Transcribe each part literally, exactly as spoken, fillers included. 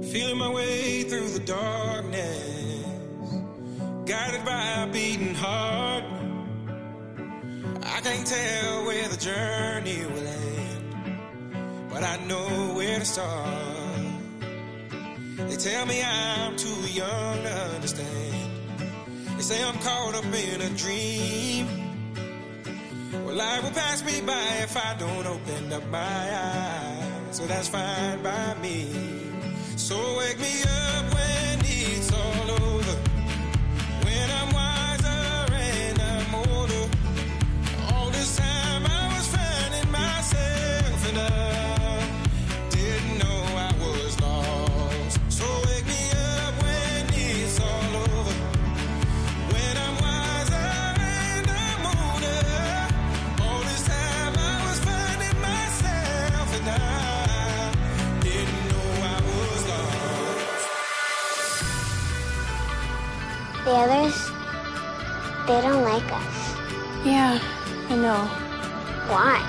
Feeling my way through the darkness, guided by a beating heart. I can't tell where the journey will end, but I know where to start. They tell me I'm too young to understand. They say I'm caught up in a dream. Well, life will pass me by if I don't open up my eyes, so that's fine by me. So wake me up when it's all over, when I'm wiser and I'm older. All this time I was finding myself and I didn't know I was lost. So wake me up when it's all over, when I'm wiser and I'm older. All this time I was finding myself and I didn't know I was lost. The others, they don't like us. Yeah, I know. Why?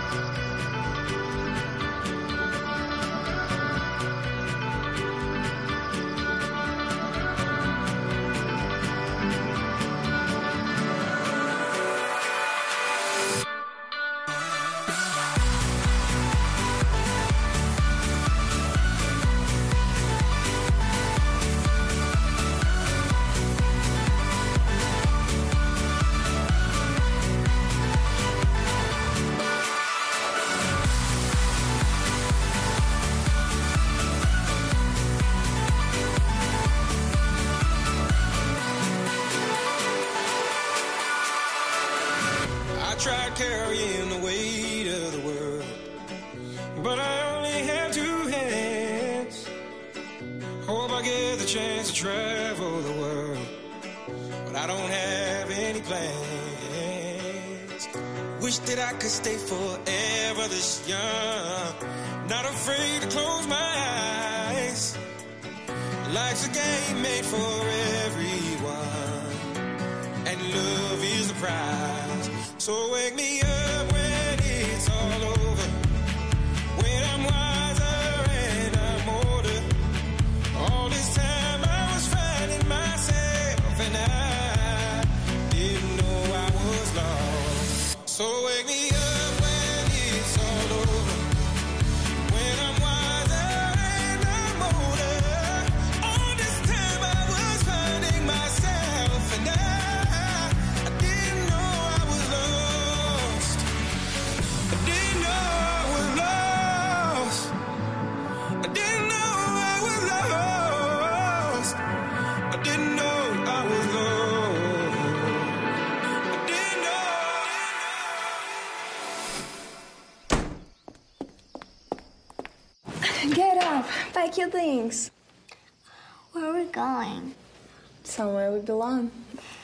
I tried carrying the weight of the world, but I only have two hands. Hope I get the chance to travel the world, but I don't have any plans. Wish that I could stay forever this young, not afraid to close my eyes. Life's a game made for everyone, and love is the prize. So wake me up when it's all over, when I'm wiser and I'm older. All this time I was finding myself and I didn't know I was lost. So wake me up when it's all over, when I'm wiser and I'm older. All this time I was finding myself and I, I didn't know I was lost. I didn't know I was lost. I didn't know I was lost. I didn't know I was lost. I didn't know. Get up. Pack your things. Where are we going? Somewhere we belong.